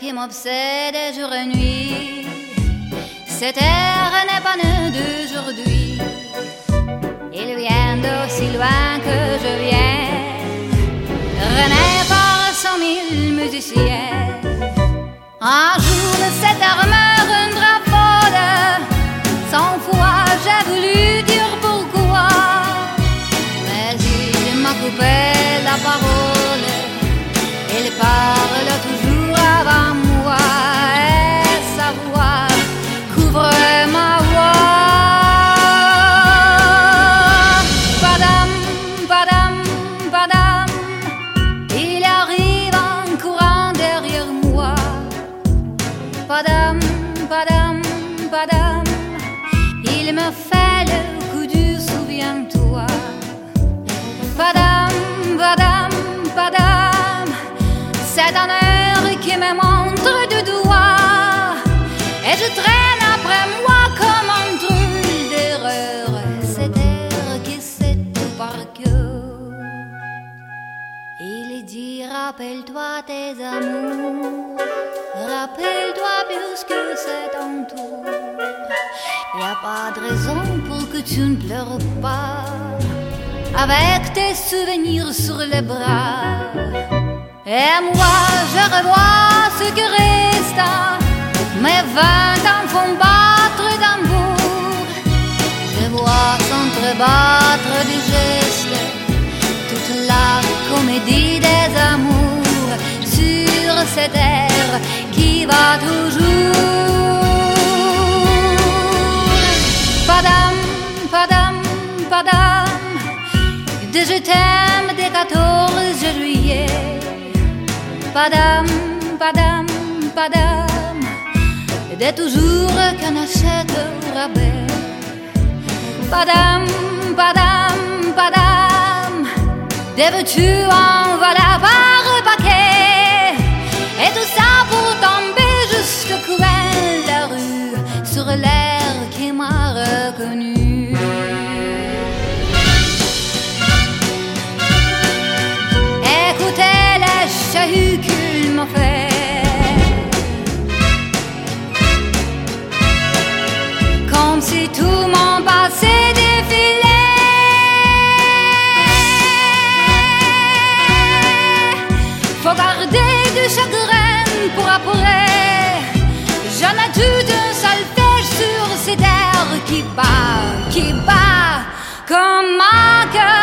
qui m'obsède jour et nuit. Cet air n'est pas né d'aujourd'hui. Il vient d'aussi loin que je viens, rené par 100 000 musiciens. Un jour cet air me rendra folle, 100 fois j'ai voulu dire pourquoi, mais il m'a coupé la parole. Il parle toujours avant moi et sa voix couvre ma voix. Padam, padam, padam, il arrive en courant derrière moi. Padam, padam, padam, il me fait le coup du souviens-toi. Padam, padam, padam, c'est un air qui me montre du doigt, et je traîne après moi comme un drôle d'erreur. Cet air qui sait tout par cœur. Il dit rappelle-toi tes amours, rappelle-toi puisque c'est ton tour. Y a pas de raison pour que tu ne pleures pas, avec tes souvenirs sur les bras. Et moi je revois ce que reste, mes 20 ans font battre tambour. Je vois s'entrebattre des gestes toute la comédie des amours sur cette terre qui va toujours. Padam, padam, padam, de je t'aime des 14 juillet. Padam, padam, padam, de toujours qu'on achète au rabais. Padam, padam, padam, de veux-tu en voilà par paquet. Et tout ça pour tomber jusqu'au coin de la rue, sur l'air qui m'a reconnu. Écoutez les chahuts qu'il m'a fait, comme si tout mon passé défilait. Faut garder du chagrin pour après. J'en ai tout un solfège sur cette terre qui bat comme un cœur.